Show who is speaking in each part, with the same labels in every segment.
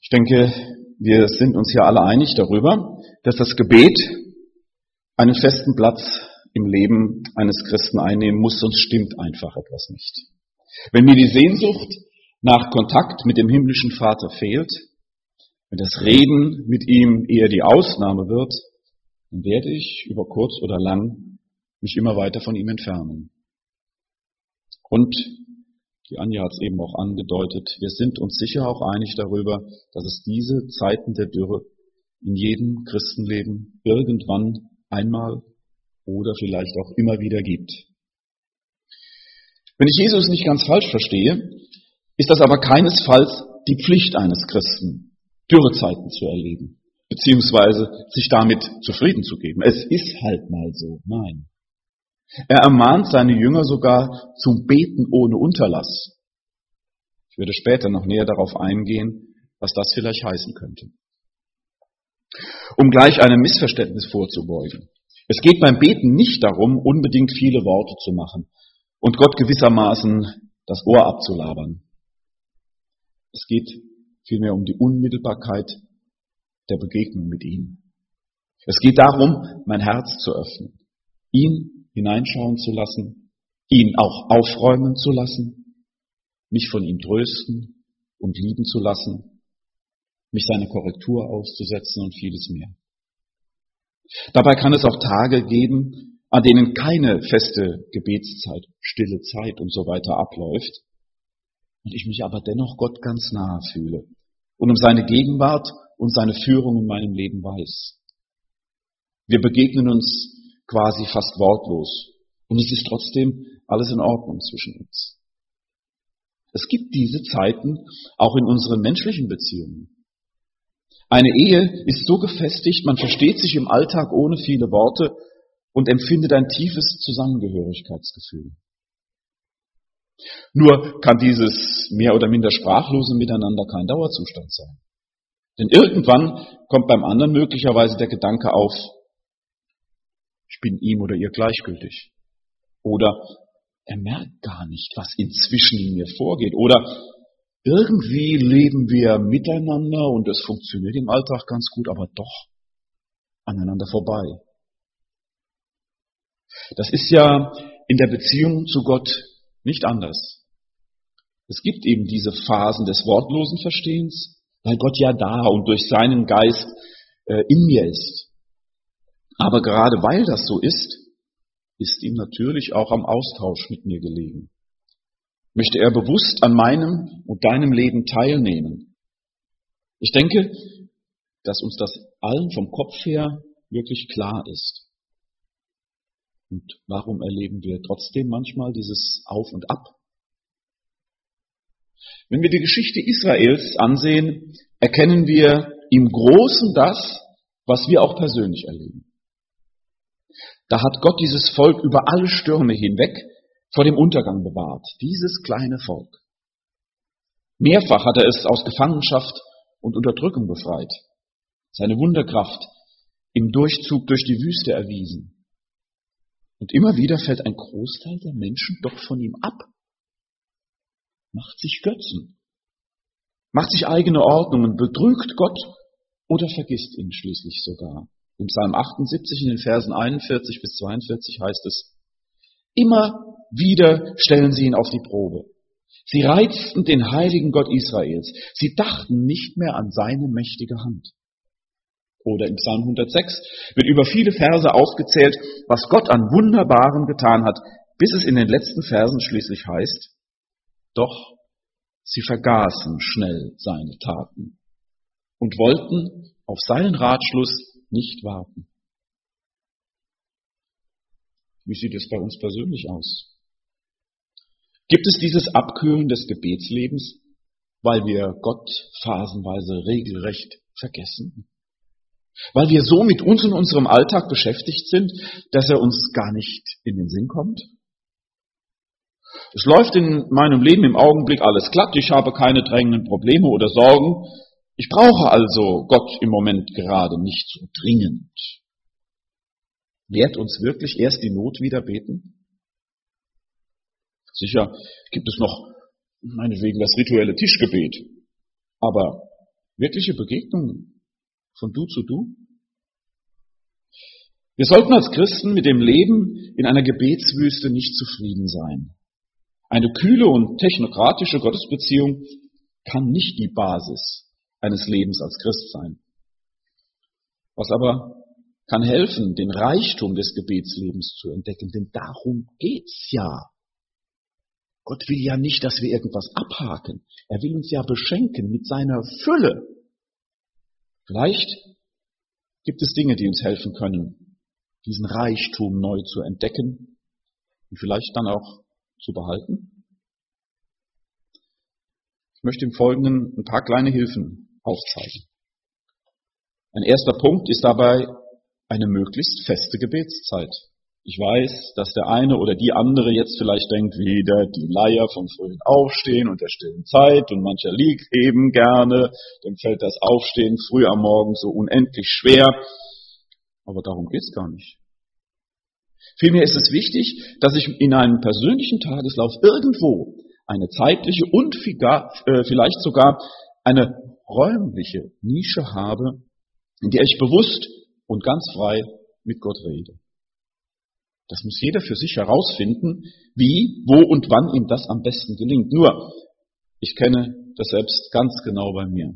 Speaker 1: denke, wir sind uns ja alle einig darüber, dass das Gebet einen festen Platz im Leben eines Christen einnehmen muss, sonst stimmt einfach etwas nicht. Wenn mir die Sehnsucht nach Kontakt mit dem himmlischen Vater fehlt, wenn das Reden mit ihm eher die Ausnahme wird, dann werde ich über kurz oder lang mich immer weiter von ihm entfernen. Und die Anja hat es eben auch angedeutet, wir sind uns sicher auch einig darüber, dass es diese Zeiten der Dürre in jedem Christenleben irgendwann einmal oder vielleicht auch immer wieder gibt. Wenn ich Jesus nicht ganz falsch verstehe, ist das aber keinesfalls die Pflicht eines Christen, Dürrezeiten zu erleben, beziehungsweise sich damit zufrieden zu geben. Es ist halt mal so, nein. Er ermahnt seine Jünger sogar zum Beten ohne Unterlass. Ich werde später noch näher darauf eingehen, was das vielleicht heißen könnte. Um gleich einem Missverständnis vorzubeugen. Es geht beim Beten nicht darum, unbedingt viele Worte zu machen und Gott gewissermaßen das Ohr abzulabern. Es geht vielmehr um die Unmittelbarkeit der Begegnung mit ihm. Es geht darum, mein Herz zu öffnen, ihn hineinschauen zu lassen, ihn auch aufräumen zu lassen, mich von ihm trösten und lieben zu lassen, mich seiner Korrektur auszusetzen und vieles mehr. Dabei kann es auch Tage geben, an denen keine feste Gebetszeit, stille Zeit und so weiter abläuft und ich mich aber dennoch Gott ganz nahe fühle und um seine Gegenwart und seine Führung in meinem Leben weiß. Wir begegnen uns quasi fast wortlos. Und es ist trotzdem alles in Ordnung zwischen uns. Es gibt diese Zeiten auch in unseren menschlichen Beziehungen. Eine Ehe ist so gefestigt, man versteht sich im Alltag ohne viele Worte und empfindet ein tiefes Zusammengehörigkeitsgefühl. Nur kann dieses mehr oder minder sprachlose Miteinander kein Dauerzustand sein. Denn irgendwann kommt beim anderen möglicherweise der Gedanke auf, ich bin ihm oder ihr gleichgültig. Oder er merkt gar nicht, was inzwischen in mir vorgeht. Oder irgendwie leben wir miteinander und es funktioniert im Alltag ganz gut, aber doch aneinander vorbei. Das ist ja in der Beziehung zu Gott nicht anders. Es gibt eben diese Phasen des wortlosen Verstehens, weil Gott ja da und durch seinen Geist in mir ist. Aber gerade weil das so ist ihm natürlich auch am Austausch mit mir gelegen. Möchte er bewusst an meinem und deinem Leben teilnehmen. Ich denke, dass uns das allen vom Kopf her wirklich klar ist. Und warum erleben wir trotzdem manchmal dieses Auf und Ab? Wenn wir die Geschichte Israels ansehen, erkennen wir im Großen das, was wir auch persönlich erleben. Da hat Gott dieses Volk über alle Stürme hinweg vor dem Untergang bewahrt. Dieses kleine Volk. Mehrfach hat er es aus Gefangenschaft und Unterdrückung befreit. Seine Wunderkraft im Durchzug durch die Wüste erwiesen. Und immer wieder fällt ein Großteil der Menschen doch von ihm ab. Macht sich Götzen. Macht sich eigene Ordnungen, betrügt Gott oder vergisst ihn schließlich sogar. Im Psalm 78 in den Versen 41 bis 42 heißt es, immer wieder stellen sie ihn auf die Probe. Sie reizten den heiligen Gott Israels. Sie dachten nicht mehr an seine mächtige Hand. Oder im Psalm 106 wird über viele Verse aufgezählt, was Gott an Wunderbarem getan hat, bis es in den letzten Versen schließlich heißt, doch sie vergaßen schnell seine Taten und wollten auf seinen Ratschluss nicht warten. Wie sieht es bei uns persönlich aus? Gibt es dieses Abkühlen des Gebetslebens, weil wir Gott phasenweise regelrecht vergessen? Weil wir so mit uns und unserem Alltag beschäftigt sind, dass er uns gar nicht in den Sinn kommt? Es läuft in meinem Leben im Augenblick alles glatt, ich habe keine drängenden Probleme oder Sorgen. Ich brauche also Gott im Moment gerade nicht so dringend. Lehrt uns wirklich erst die Not wieder beten? Sicher gibt es noch meinetwegen das rituelle Tischgebet. Aber Wirkliche Begegnungen von Du zu Du? Wir sollten als Christen mit dem Leben in einer Gebetswüste nicht zufrieden sein. Eine kühle und technokratische Gottesbeziehung kann nicht die Basis eines Lebens als Christ sein. Was aber kann helfen, den Reichtum des Gebetslebens zu entdecken, denn darum geht's ja. Gott will ja nicht, dass wir irgendwas abhaken. Er will uns ja beschenken mit seiner Fülle. Vielleicht gibt es Dinge, die uns helfen können, diesen Reichtum neu zu entdecken und vielleicht dann auch zu behalten. Ich möchte im Folgenden ein paar kleine Hilfen aufzeigen. Ein erster Punkt ist dabei eine möglichst feste Gebetszeit. Ich weiß, dass der eine oder die andere jetzt vielleicht denkt, wieder die Leier vom frühen Aufstehen und der stillen Zeit und mancher liegt eben gerne, dem fällt das Aufstehen früh am Morgen so unendlich schwer. Aber darum geht's gar nicht. Vielmehr ist es wichtig, dass ich in einem persönlichen Tageslauf irgendwo eine zeitliche und vielleicht sogar eine räumliche Nische habe, in der ich bewusst und ganz frei mit Gott rede. Das muss jeder für sich herausfinden, wie, wo und wann ihm das am besten gelingt. Nur, ich kenne das selbst ganz genau bei mir.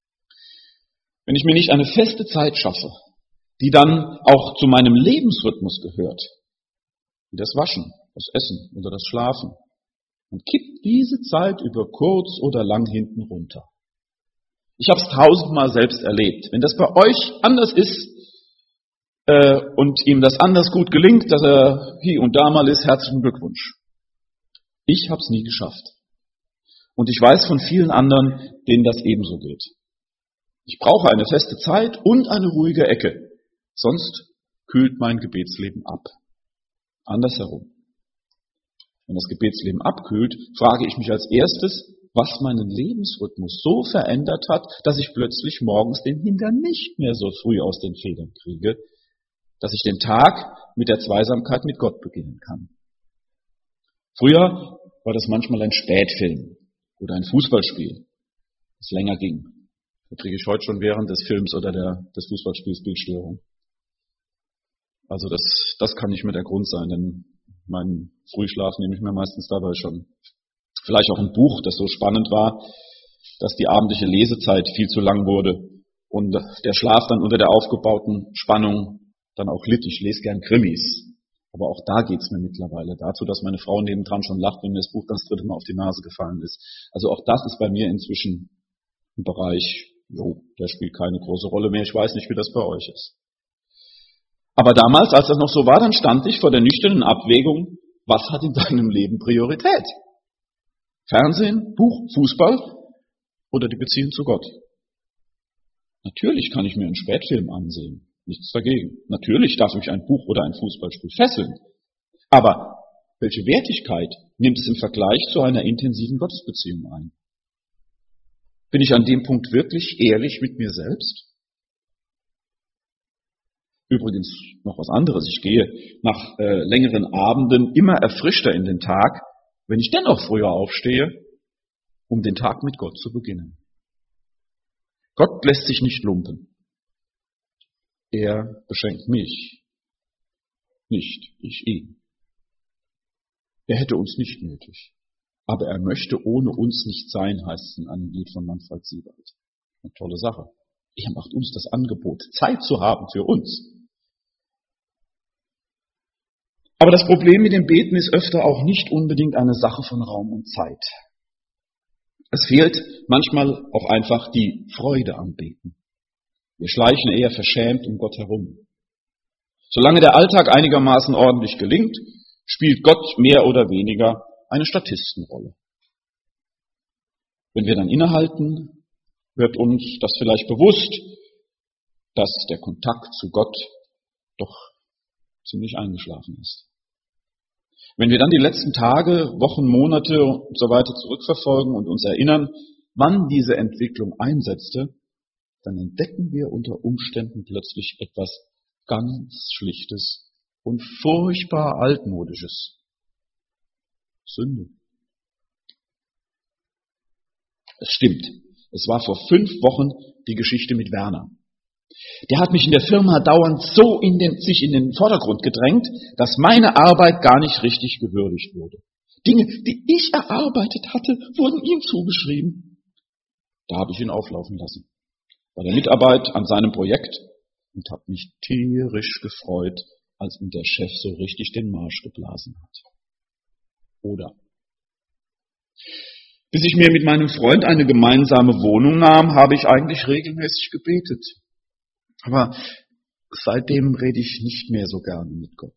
Speaker 1: Wenn ich mir nicht eine feste Zeit schaffe, die dann auch zu meinem Lebensrhythmus gehört, wie das Waschen, das Essen oder das Schlafen, dann kippt diese Zeit über kurz oder lang hinten runter. Ich habe es 1000-mal selbst erlebt. Wenn das bei euch anders ist und ihm das anders gut gelingt, dass er hier und da mal ist, herzlichen Glückwunsch. Ich habe es nie geschafft. Und ich weiß von vielen anderen, denen das ebenso geht. Ich brauche eine feste Zeit und eine ruhige Ecke. Sonst kühlt mein Gebetsleben ab. Andersherum. Wenn das Gebetsleben abkühlt, frage ich mich als erstes, was meinen Lebensrhythmus so verändert hat, dass ich plötzlich morgens den Hintern nicht mehr so früh aus den Federn kriege, dass ich den Tag mit der Zweisamkeit mit Gott beginnen kann. Früher war das manchmal ein Spätfilm oder ein Fußballspiel, das länger ging. Da kriege ich heute schon während des Films oder des Fußballspiels Bildstörung. Also das kann nicht mehr der Grund sein, denn meinen Frühschlaf nehme ich mir meistens dabei schon. Vielleicht auch ein Buch, das so spannend war, dass die abendliche Lesezeit viel zu lang wurde und der Schlaf dann unter der aufgebauten Spannung dann auch litt. Ich lese gern Krimis, aber auch da geht's mir mittlerweile dazu, dass meine Frau nebendran schon lacht, wenn mir das Buch das 3. Mal auf die Nase gefallen ist. Also auch das ist bei mir inzwischen ein Bereich, der spielt keine große Rolle mehr. Ich weiß nicht, wie das bei euch ist. Aber damals, als das noch so war, dann stand ich vor der nüchternen Abwägung, was hat in deinem Leben Priorität? Fernsehen, Buch, Fußball oder die Beziehung zu Gott? Natürlich kann ich mir einen Spätfilm ansehen, nichts dagegen. Natürlich darf mich ein Buch oder ein Fußballspiel fesseln. Aber welche Wertigkeit nimmt es im Vergleich zu einer intensiven Gottesbeziehung ein? Bin ich an dem Punkt wirklich ehrlich mit mir selbst? Übrigens noch was anderes. Ich gehe nach längeren Abenden immer erfrischter in den Tag, wenn ich dennoch früher aufstehe, um den Tag mit Gott zu beginnen. Gott lässt sich nicht lumpen. Er beschenkt mich, nicht ich ihn. Er hätte uns nicht nötig. Aber er möchte ohne uns nicht sein, heißt es in einem Lied von Manfred Siebald. Eine tolle Sache. Er macht uns das Angebot, Zeit zu haben für uns. Aber das Problem mit dem Beten ist öfter auch nicht unbedingt eine Sache von Raum und Zeit. Es fehlt manchmal auch einfach die Freude am Beten. Wir schleichen eher verschämt um Gott herum. Solange der Alltag einigermaßen ordentlich gelingt, spielt Gott mehr oder weniger eine Statistenrolle. Wenn wir dann innehalten, wird uns das vielleicht bewusst, dass der Kontakt zu Gott doch ziemlich eingeschlafen ist. Wenn wir dann die letzten Tage, Wochen, Monate und so weiter zurückverfolgen und uns erinnern, wann diese Entwicklung einsetzte, dann entdecken wir unter Umständen plötzlich etwas ganz Schlichtes und furchtbar Altmodisches. Sünde. Es stimmt, Es war vor 5 Wochen die Geschichte mit Werner. Der hat mich in der Firma dauernd so sich in den Vordergrund gedrängt, dass meine Arbeit gar nicht richtig gewürdigt wurde. Dinge, die ich erarbeitet hatte, wurden ihm zugeschrieben. Da habe ich ihn auflaufen lassen. Bei der Mitarbeit an seinem Projekt und habe mich tierisch gefreut, als ihm der Chef so richtig den Marsch geblasen hat. Oder bis ich mir mit meinem Freund eine gemeinsame Wohnung nahm, habe ich eigentlich regelmäßig gebetet. Aber seitdem rede ich nicht mehr so gerne mit Gott.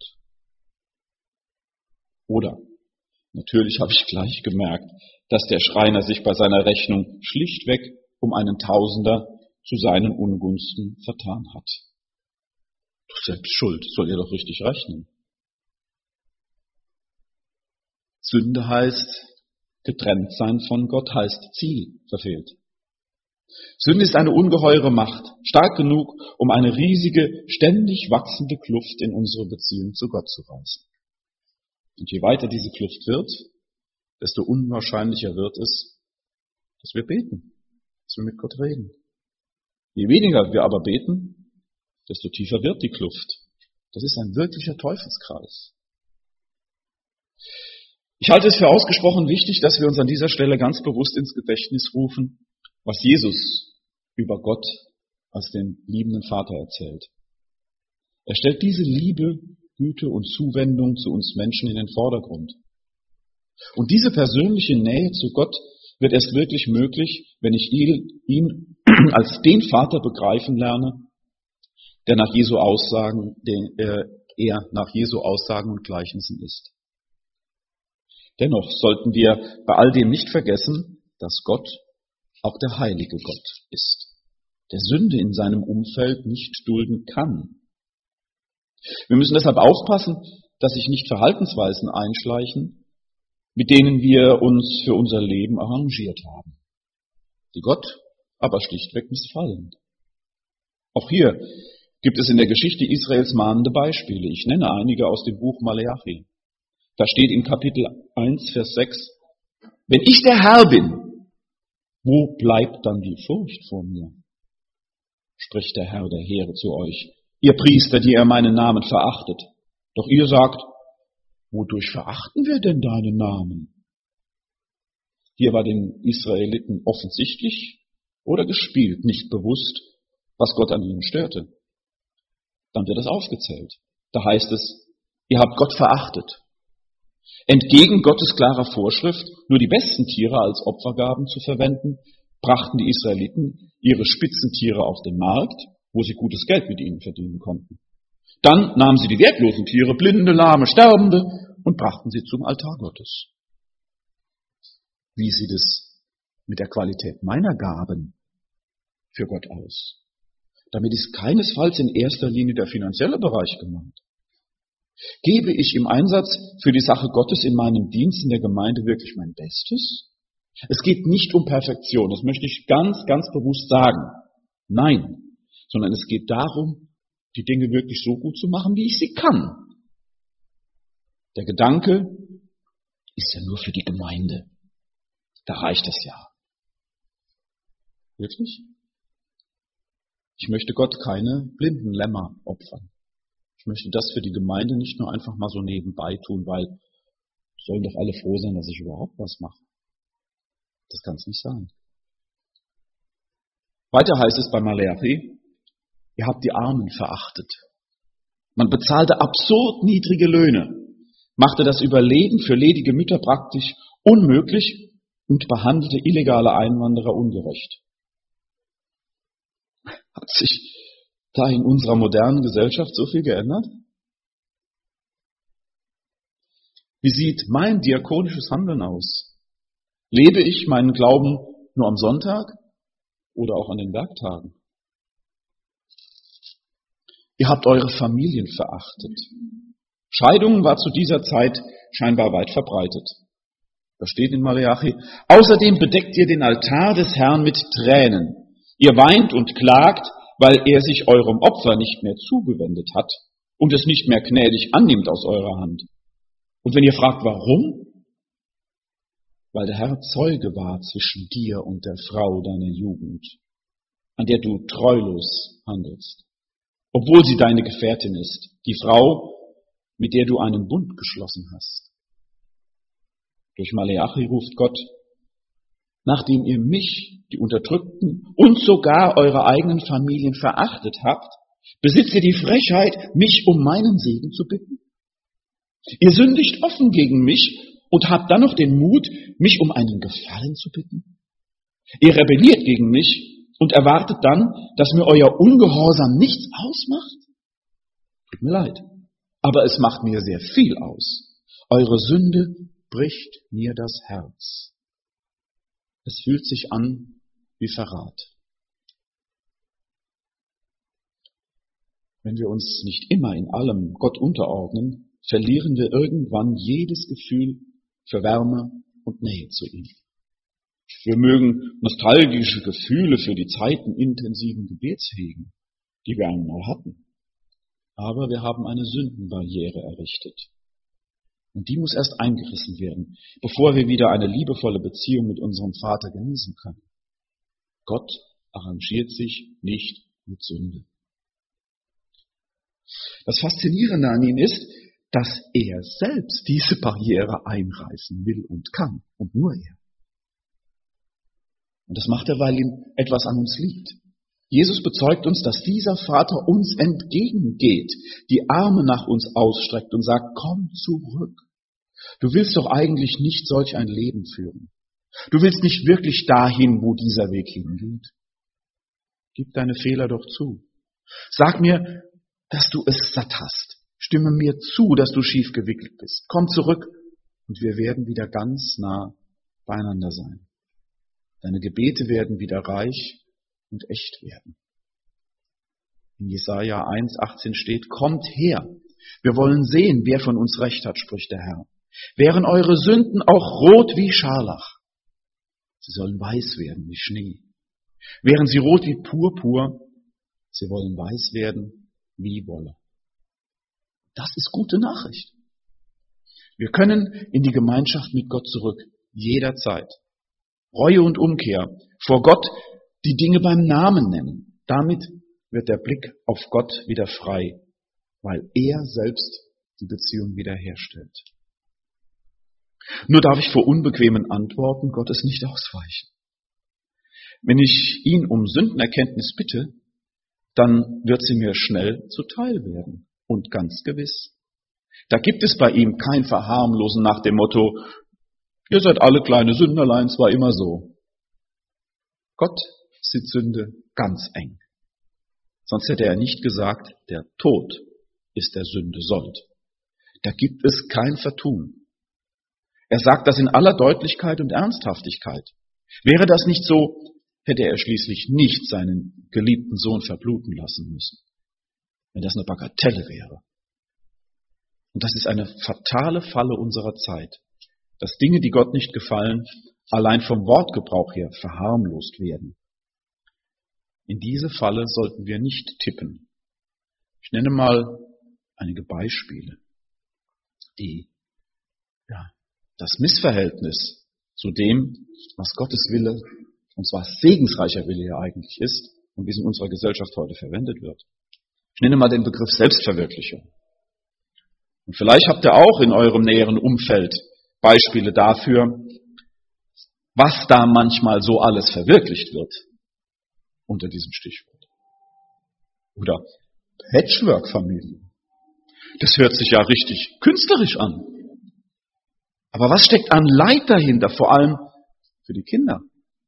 Speaker 1: Oder natürlich habe ich gleich gemerkt, dass der Schreiner sich bei seiner Rechnung schlichtweg um einen Tausender zu seinen Ungunsten vertan hat. Du selbst schuld, soll ihr doch richtig rechnen. Sünde heißt, getrennt sein von Gott heißt Ziel verfehlt. Sünde ist eine ungeheure Macht, stark genug, um eine riesige, ständig wachsende Kluft in unsere Beziehung zu Gott zu reißen. Und je weiter diese Kluft wird, desto unwahrscheinlicher wird es, dass wir beten, dass wir mit Gott reden. Je weniger wir aber beten, desto tiefer wird die Kluft. Das ist ein wirklicher Teufelskreis. Ich halte es für ausgesprochen wichtig, dass wir uns an dieser Stelle ganz bewusst ins Gedächtnis rufen, was Jesus über Gott als den liebenden Vater erzählt. Er stellt diese Liebe, Güte und Zuwendung zu uns Menschen in den Vordergrund. Und diese persönliche Nähe zu Gott wird erst wirklich möglich, wenn ich ihn als den Vater begreifen lerne, der nach Jesu Aussagen, er nach Jesu Aussagen und Gleichnissen ist. Dennoch sollten wir bei all dem nicht vergessen, dass Gott auch der heilige Gott ist, der Sünde in seinem Umfeld nicht dulden kann. Wir müssen deshalb aufpassen, dass sich nicht Verhaltensweisen einschleichen, mit denen wir uns für unser Leben arrangiert haben, die Gott aber schlichtweg missfallen. Auch hier gibt es in der Geschichte Israels mahnende Beispiele. Ich nenne einige aus dem Buch Maleachi. Da steht in Kapitel 1, Vers 6, wenn ich der Herr bin, wo bleibt dann die Furcht vor mir? Spricht der Herr der Heere zu euch, ihr Priester, die ihr meinen Namen verachtet. Doch ihr sagt, wodurch verachten wir denn deinen Namen? Hier war den Israeliten offensichtlich oder gespielt nicht bewusst, was Gott an ihnen störte. Dann wird es aufgezählt. Da heißt es, ihr habt Gott verachtet. Entgegen Gottes klarer Vorschrift, nur die besten Tiere als Opfergaben zu verwenden, brachten die Israeliten ihre Spitzentiere auf den Markt, wo sie gutes Geld mit ihnen verdienen konnten. Dann nahmen sie die wertlosen Tiere, Blinde, Lahme, Sterbende, und brachten sie zum Altar Gottes. Wie sieht es mit der Qualität meiner Gaben für Gott aus? Damit ist keinesfalls in erster Linie der finanzielle Bereich gemeint. Gebe ich im Einsatz für die Sache Gottes in meinem Dienst in der Gemeinde wirklich mein Bestes? Es geht nicht um Perfektion, das möchte ich ganz, ganz bewusst sagen. Nein, sondern es geht darum, die Dinge wirklich so gut zu machen, wie ich sie kann. Der Gedanke ist ja nur für die Gemeinde. Da reicht es ja. Wirklich? Ich möchte Gott keine blinden Lämmer opfern. Ich möchte das für die Gemeinde nicht nur einfach mal so nebenbei tun, weil sollen doch alle froh sein, dass ich überhaupt was mache. Das kann es nicht sein. Weiter heißt es bei Maleachi, ihr habt die Armen verachtet. Man bezahlte absurd niedrige Löhne, machte das Überleben für ledige Mütter praktisch unmöglich und behandelte illegale Einwanderer ungerecht. Hat sich da in unserer modernen Gesellschaft so viel geändert? Wie sieht mein diakonisches Handeln aus? Lebe ich meinen Glauben nur am Sonntag oder auch an den Werktagen? Ihr habt eure Familien verachtet. Scheidung war zu dieser Zeit scheinbar weit verbreitet. Da steht in Maleachi, außerdem bedeckt ihr den Altar des Herrn mit Tränen. Ihr weint und klagt, weil er sich eurem Opfer nicht mehr zugewendet hat und es nicht mehr gnädig annimmt aus eurer Hand. Und wenn ihr fragt, warum weil der Herr Zeuge war zwischen dir und der Frau deiner Jugend, an der du treulos handelst, obwohl sie deine Gefährtin ist, die Frau, mit der du einen Bund geschlossen hast. Durch Maleachi ruft Gott: Nachdem ihr mich, die Unterdrückten und sogar eure eigenen Familien verachtet habt, besitzt ihr die Frechheit, mich um meinen Segen zu bitten? Ihr sündigt offen gegen mich und habt dann noch den Mut, mich um einen Gefallen zu bitten? Ihr rebelliert gegen mich und erwartet dann, dass mir euer Ungehorsam nichts ausmacht? Tut mir leid, aber es macht mir sehr viel aus. Eure Sünde bricht mir das Herz. Es fühlt sich an wie Verrat. Wenn wir uns nicht immer in allem Gott unterordnen, verlieren wir irgendwann jedes Gefühl für Wärme und Nähe zu ihm. Wir mögen nostalgische Gefühle für die Zeiten intensiven Gebets hegen, die wir einmal hatten. Aber wir haben eine Sündenbarriere errichtet. Und die muss erst eingerissen werden, bevor wir wieder eine liebevolle Beziehung mit unserem Vater genießen können. Gott arrangiert sich nicht mit Sünde. Das Faszinierende an ihm ist, dass er selbst diese Barriere einreißen will und kann. Und nur er. Und das macht er, weil ihm etwas an uns liegt. Jesus bezeugt uns, dass dieser Vater uns entgegengeht, die Arme nach uns ausstreckt und sagt: Komm zurück. Du willst doch eigentlich nicht solch ein Leben führen. Du willst nicht wirklich dahin, wo dieser Weg hingeht. Gib deine Fehler doch zu. Sag mir, dass du es satt hast. Stimme mir zu, dass du schief gewickelt bist. Komm zurück und wir werden wieder ganz nah beieinander sein. Deine Gebete werden wieder reich und echt werden. In Jesaja 1,18 steht: Kommt her, wir wollen sehen, wer von uns Recht hat, spricht der Herr. Wären eure Sünden auch rot wie Scharlach, sie sollen weiß werden wie Schnee. Wären sie rot wie Purpur, sie wollen weiß werden wie Wolle. Das ist gute Nachricht. Wir können in die Gemeinschaft mit Gott zurück, jederzeit. Reue und Umkehr, vor Gott die Dinge beim Namen nennen. Damit wird der Blick auf Gott wieder frei, weil er selbst die Beziehung wiederherstellt. Nur darf ich vor unbequemen Antworten Gottes nicht ausweichen. Wenn ich ihn um Sündenerkenntnis bitte, dann wird sie mir schnell zuteil werden. Und ganz gewiss. Da gibt es bei ihm kein Verharmlosen nach dem Motto: Ihr seid alle kleine Sünderlein, es war immer so. Gott sieht Sünde ganz eng. Sonst hätte er nicht gesagt, der Tod ist der Sünde Sold. Da gibt es kein Vertun. Er sagt das in aller Deutlichkeit und Ernsthaftigkeit. Wäre das nicht so, hätte er schließlich nicht seinen geliebten Sohn verbluten lassen müssen, wenn das eine Bagatelle wäre. Und das ist eine fatale Falle unserer Zeit, dass Dinge, die Gott nicht gefallen, allein vom Wortgebrauch her verharmlost werden. In diese Falle sollten wir nicht tippen. Ich nenne mal einige Beispiele, die das Missverhältnis zu dem, was Gottes Wille, und zwar segensreicher Wille ja eigentlich ist, und wie es in unserer Gesellschaft heute verwendet wird. Ich nenne mal den Begriff Selbstverwirklichung. Und vielleicht habt ihr auch in eurem näheren Umfeld Beispiele dafür, was da manchmal so alles verwirklicht wird unter diesem Stichwort. Oder Patchwork-Familie. Das hört sich ja richtig künstlerisch an. Aber was steckt an Leid dahinter, vor allem für die Kinder?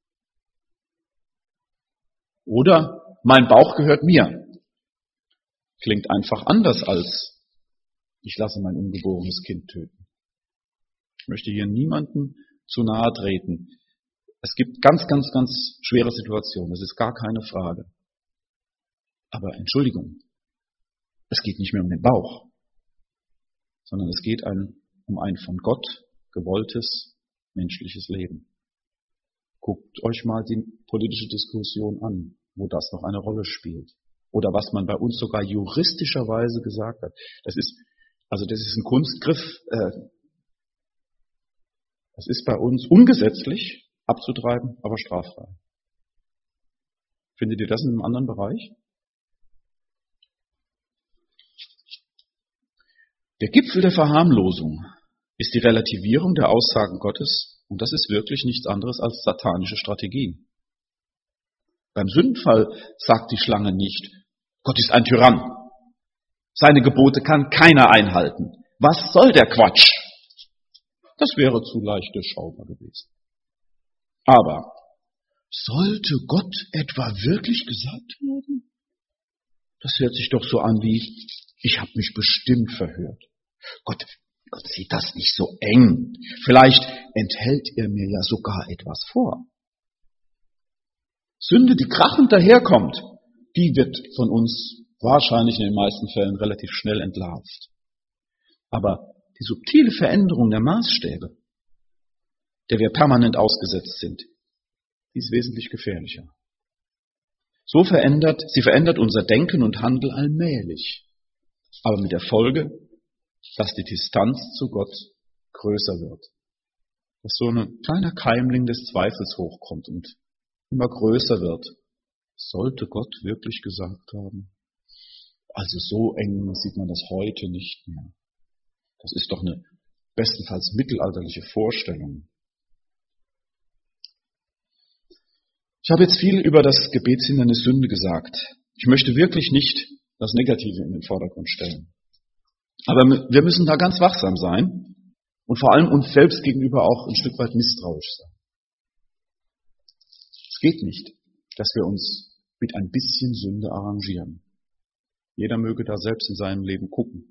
Speaker 1: Oder mein Bauch gehört mir. Klingt einfach anders als ich lasse mein ungeborenes Kind töten. Ich möchte hier niemanden zu nahe treten. Es gibt ganz, ganz, ganz schwere Situationen, das ist gar keine Frage. Aber Entschuldigung, es geht nicht mehr um den Bauch, sondern es geht um ein von Gott gewolltes menschliches Leben. Guckt euch mal die politische Diskussion an, wo das noch eine Rolle spielt. Oder was man bei uns sogar juristischerweise gesagt hat. Das ist ein Kunstgriff, Es ist bei uns ungesetzlich abzutreiben, aber straffrei. Findet ihr das in einem anderen Bereich? Der Gipfel der Verharmlosung ist die Relativierung der Aussagen Gottes, und das ist wirklich nichts anderes als satanische Strategie. Beim Sündenfall sagt die Schlange nicht, Gott ist ein Tyrann. Seine Gebote kann keiner einhalten. Was soll der Quatsch? Das wäre zu leicht durchschaubar gewesen. Aber sollte Gott etwa wirklich gesagt haben? Das hört sich doch so an wie, ich habe mich bestimmt verhört. Gott sieht das nicht so eng. Vielleicht enthält er mir ja sogar etwas vor. Sünde, die krachend daherkommt, die wird von uns wahrscheinlich in den meisten Fällen relativ schnell entlarvt. Aber die subtile Veränderung der Maßstäbe, der wir permanent ausgesetzt sind, die ist wesentlich gefährlicher. Sie verändert unser Denken und Handeln allmählich, aber mit der Folge, dass die Distanz zu Gott größer wird. Dass so ein kleiner Keimling des Zweifels hochkommt und immer größer wird. Sollte Gott wirklich gesagt haben? Also so eng sieht man das heute nicht mehr. Das ist doch eine bestenfalls mittelalterliche Vorstellung. Ich habe jetzt viel über das Gebetshindernis Sünde gesagt. Ich möchte wirklich nicht das Negative in den Vordergrund stellen. Aber wir müssen da ganz wachsam sein und vor allem uns selbst gegenüber auch ein Stück weit misstrauisch sein. Es geht nicht, dass wir uns mit ein bisschen Sünde arrangieren. Jeder möge da selbst in seinem Leben gucken.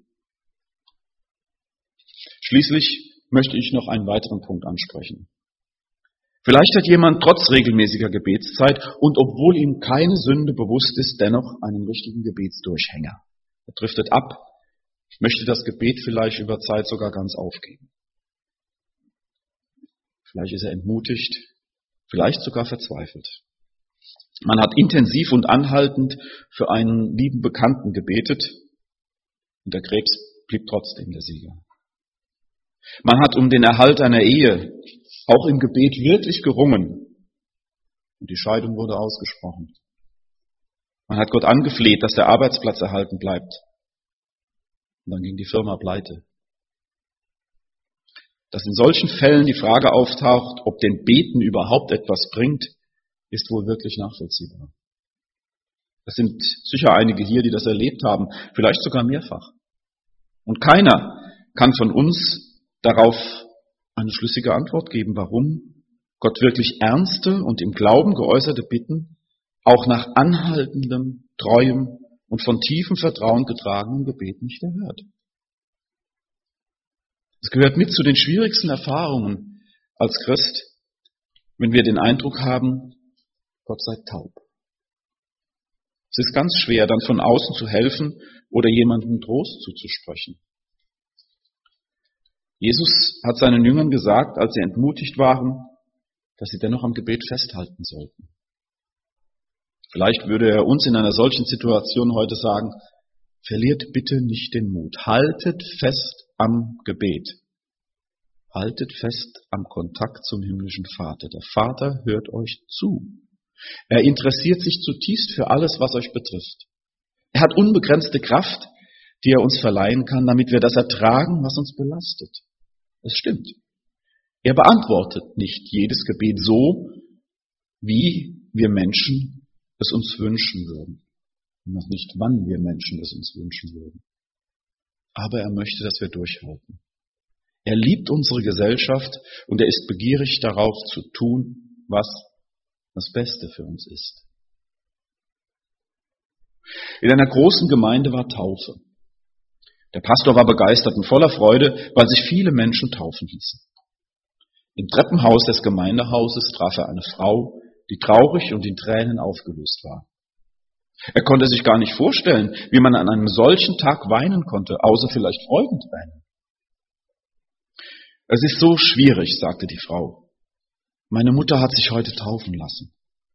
Speaker 1: Schließlich möchte ich noch einen weiteren Punkt ansprechen. Vielleicht hat jemand trotz regelmäßiger Gebetszeit und obwohl ihm keine Sünde bewusst ist, dennoch einen richtigen Gebetsdurchhänger. Er driftet ab, möchte das Gebet vielleicht über Zeit sogar ganz aufgeben. Vielleicht ist er entmutigt, vielleicht sogar verzweifelt. Man hat intensiv und anhaltend für einen lieben Bekannten gebetet und der Krebs blieb trotzdem der Sieger. Man hat um den Erhalt einer Ehe auch im Gebet wirklich gerungen und die Scheidung wurde ausgesprochen. Man hat Gott angefleht, dass der Arbeitsplatz erhalten bleibt. Und dann ging die Firma pleite. Dass in solchen Fällen die Frage auftaucht, ob dem Beten überhaupt etwas bringt, ist wohl wirklich nachvollziehbar. Es sind sicher einige hier, die das erlebt haben, vielleicht sogar mehrfach. Und keiner kann von uns darauf eine schlüssige Antwort geben, warum Gott wirklich ernste und im Glauben geäußerte Bitten auch nach anhaltendem, treuem und von tiefem Vertrauen getragenem Gebet nicht erhört. Es gehört mit zu den schwierigsten Erfahrungen als Christ, wenn wir den Eindruck haben, Gott sei taub. Es ist ganz schwer, dann von außen zu helfen oder jemandem Trost zuzusprechen. Jesus hat seinen Jüngern gesagt, als sie entmutigt waren, dass sie dennoch am Gebet festhalten sollten. Vielleicht würde er uns in einer solchen Situation heute sagen, verliert bitte nicht den Mut, haltet fest am Gebet, haltet fest am Kontakt zum himmlischen Vater. Der Vater hört euch zu. Er interessiert sich zutiefst für alles, was euch betrifft. Er hat unbegrenzte Kraft, die er uns verleihen kann, damit wir das ertragen, was uns belastet. Es stimmt. Er beantwortet nicht jedes Gebet so, wie wir Menschen es uns wünschen würden. Und noch nicht, wann wir Menschen es uns wünschen würden. Aber er möchte, dass wir durchhalten. Er liebt unsere Gesellschaft und er ist begierig darauf zu tun, was das Beste für uns ist. In einer großen Gemeinde war Taufe. Der Pastor war begeistert und voller Freude, weil sich viele Menschen taufen ließen. Im Treppenhaus des Gemeindehauses traf er eine Frau, die traurig und in Tränen aufgelöst war. Er konnte sich gar nicht vorstellen, wie man an einem solchen Tag weinen konnte, außer vielleicht Freudentränen. Es ist so schwierig, sagte die Frau. Meine Mutter hat sich heute taufen lassen.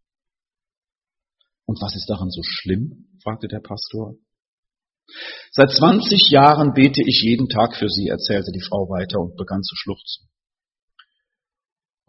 Speaker 1: Und was ist daran so schlimm? Fragte der Pastor. Seit 20 Jahren bete ich jeden Tag für sie, erzählte die Frau weiter und begann zu schluchzen.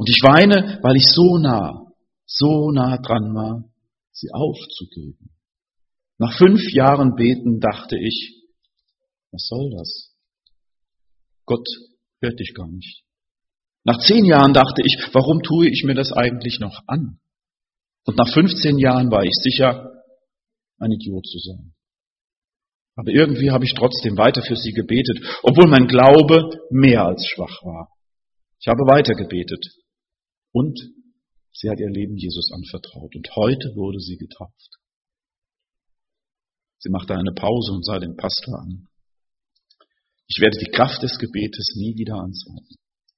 Speaker 1: Und ich weine, weil ich so nah dran war, sie aufzugeben. Nach 5 Jahren Beten dachte ich, was soll das? Gott hört dich gar nicht. Nach 10 Jahren dachte ich, warum tue ich mir das eigentlich noch an? Und nach 15 Jahren war ich sicher, ein Idiot zu sein. Aber irgendwie habe ich trotzdem weiter für sie gebetet, obwohl mein Glaube mehr als schwach war. Ich habe weiter gebetet. Und sie hat ihr Leben Jesus anvertraut. Und heute wurde sie getauft. Sie machte eine Pause und sah den Pastor an. Ich werde die Kraft des Gebetes nie wieder anzweifeln.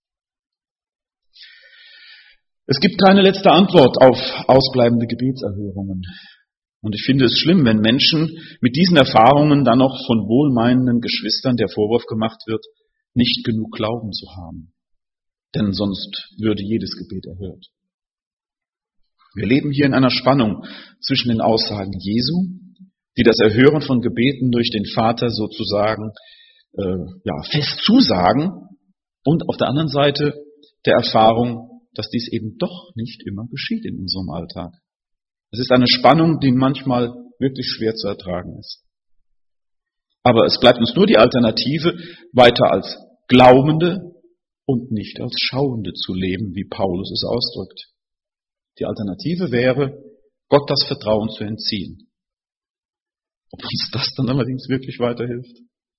Speaker 1: Es gibt keine letzte Antwort auf ausbleibende Gebetserhörungen. Und ich finde es schlimm, wenn Menschen mit diesen Erfahrungen dann noch von wohlmeinenden Geschwistern der Vorwurf gemacht wird, nicht genug Glauben zu haben. Denn sonst würde jedes Gebet erhört. Wir leben hier in einer Spannung zwischen den Aussagen Jesu, die das Erhören von Gebeten durch den Vater sozusagen fest zusagen, und auf der anderen Seite der Erfahrung, dass dies eben doch nicht immer geschieht in unserem Alltag. Es ist eine Spannung, die manchmal wirklich schwer zu ertragen ist. Aber es bleibt uns nur die Alternative, weiter als Glaubende und nicht als Schauende zu leben, wie Paulus es ausdrückt. Die Alternative wäre, Gott das Vertrauen zu entziehen. Ob uns das dann allerdings wirklich weiterhilft?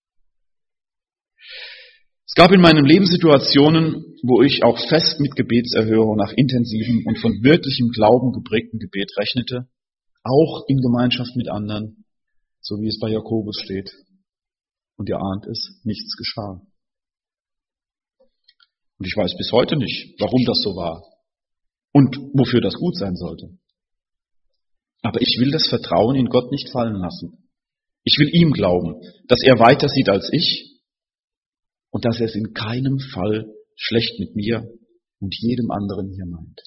Speaker 1: Es gab in meinem Leben Situationen, wo ich auch fest mit Gebetserhörung nach intensivem und von wirklichem Glauben geprägtem Gebet rechnete, auch in Gemeinschaft mit anderen, so wie es bei Jakobus steht. Und ihr ahnt es, nichts geschah. Und ich weiß bis heute nicht, warum das so war und wofür das gut sein sollte. Aber ich will das Vertrauen in Gott nicht fallen lassen. Ich will ihm glauben, dass er weiter sieht als ich und dass er es in keinem Fall schlecht mit mir und jedem anderen hier meint.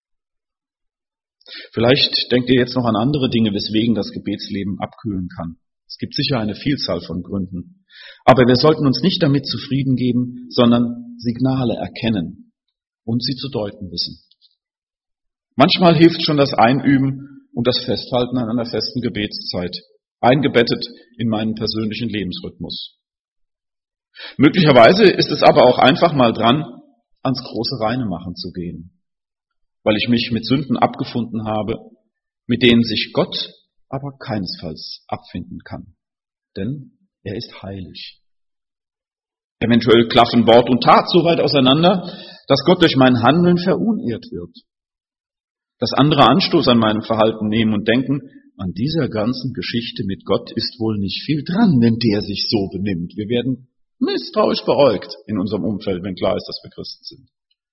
Speaker 1: Vielleicht denkt ihr jetzt noch an andere Dinge, weswegen das Gebetsleben abkühlen kann. Es gibt sicher eine Vielzahl von Gründen. Aber wir sollten uns nicht damit zufrieden geben, sondern Signale erkennen und sie zu deuten wissen. Manchmal hilft schon das Einüben und das Festhalten an einer festen Gebetszeit, eingebettet in meinen persönlichen Lebensrhythmus. Möglicherweise ist es aber auch einfach mal dran, ans große Reinemachen zu gehen, weil ich mich mit Sünden abgefunden habe, mit denen sich Gott aber keinesfalls abfinden kann. Denn er ist heilig. Eventuell klaffen Wort und Tat so weit auseinander, dass Gott durch mein Handeln verunehrt wird. Dass andere Anstoß an meinem Verhalten nehmen und denken, an dieser ganzen Geschichte mit Gott ist wohl nicht viel dran, wenn der sich so benimmt. Wir werden misstrauisch beäugt in unserem Umfeld, wenn klar ist, dass wir Christen sind.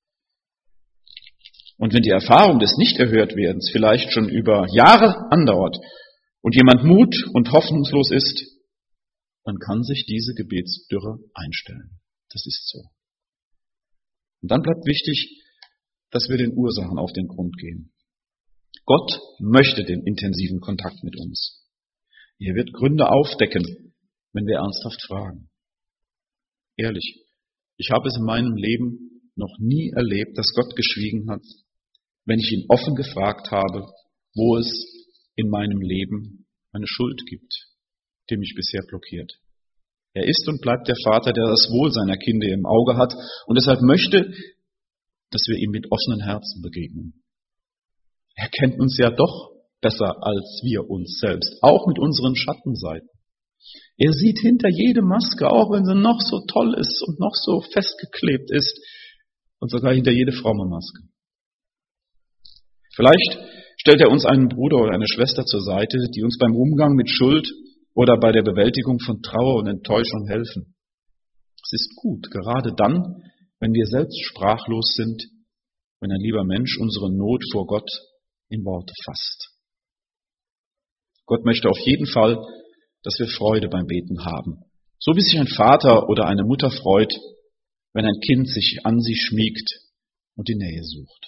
Speaker 1: Und wenn die Erfahrung des Nichterhörtwerdens vielleicht schon über Jahre andauert und jemand mut- und hoffnungslos ist, dann kann sich diese Gebetsdürre einstellen. Das ist so. Und dann bleibt wichtig, dass wir den Ursachen auf den Grund gehen. Gott möchte den intensiven Kontakt mit uns. Er wird Gründe aufdecken, wenn wir ernsthaft fragen. Ehrlich, ich habe es in meinem Leben noch nie erlebt, dass Gott geschwiegen hat, wenn ich ihn offen gefragt habe, wo es in meinem Leben eine Schuld gibt, die mich bisher blockiert. Er ist und bleibt der Vater, der das Wohl seiner Kinder im Auge hat und deshalb möchte, dass wir ihm mit offenen Herzen begegnen. Er kennt uns ja doch besser als wir uns selbst, auch mit unseren Schattenseiten. Er sieht hinter jede Maske, auch wenn sie noch so toll ist und noch so festgeklebt ist, und sogar hinter jede fromme Maske. Vielleicht stellt er uns einen Bruder oder eine Schwester zur Seite, die uns beim Umgang mit Schuld oder bei der Bewältigung von Trauer und Enttäuschung helfen. Es ist gut, gerade dann, wenn wir selbst sprachlos sind, wenn ein lieber Mensch unsere Not vor Gott in Worte fasst. Gott möchte auf jeden Fall, dass wir Freude beim Beten haben. So wie sich ein Vater oder eine Mutter freut, wenn ein Kind sich an sie schmiegt und die Nähe sucht.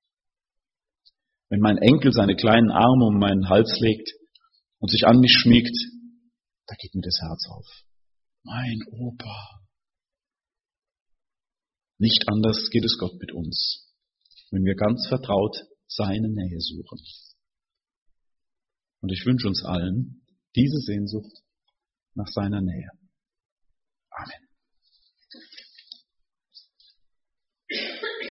Speaker 1: Wenn mein Enkel seine kleinen Arme um meinen Hals legt und sich an mich schmiegt, da geht mir das Herz auf. Mein Opa. Nicht anders geht es Gott mit uns. wenn wir ganz vertraut seine Nähe suchen. Und ich wünsche uns allen diese Sehnsucht nach seiner Nähe.